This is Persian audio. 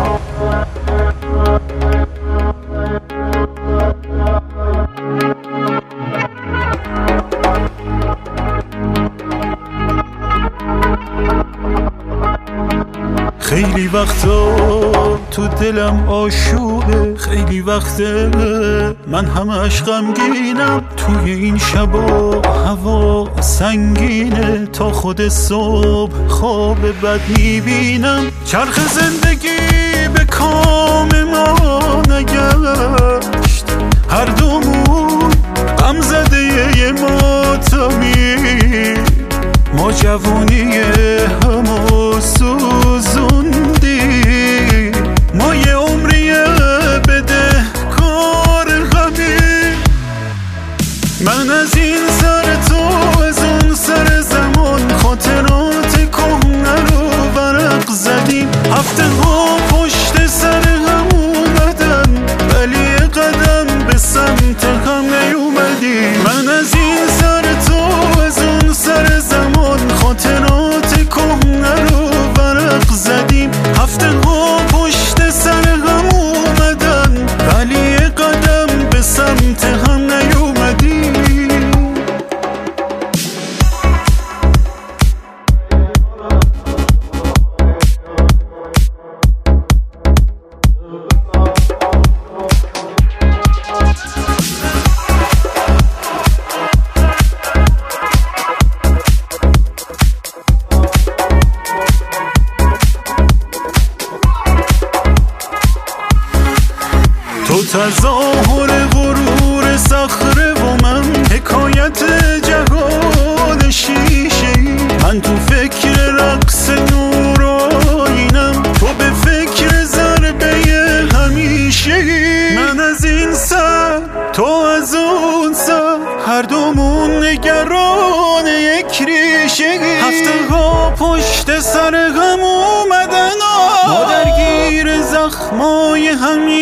خیلی وقتا تو دلم آشوبه، خیلی وقته من همش غمگینم. توی این شبا هوا سنگینه، تا خود صبح خواب بد میبینم. چرخ زندگی به کام ما نگشت، هر دومون غم زده یه ماتمی. ما جوونی همو سوزوندی، ما یه عمریه بده کار غمی. من از این سر تو از اون سر زمان، خاطرات کهنه رو ورق زدیم. هفته ها پشت سر هم اومدن، ولی یه قدم به سمت هم نیومدیم. من از این سر تو از اون سر زمان، خاطرات کهنه رو ورق زدیم. هفته ها پشت سر هم اومدن، ولی یه قدم به سمت هم نیومدیم. تو تظاهر غرور صخره و من حکایت جهان شیشه‌ای. من تو فکر رقص نورانیم، تو به فکر ضربه همیشه‌ای. من از این سر تو از اون سر، هر دومون نگران یک ریشه‌ای. هفته ها پشت سر هم اومدن، ما درگیر زخمای همی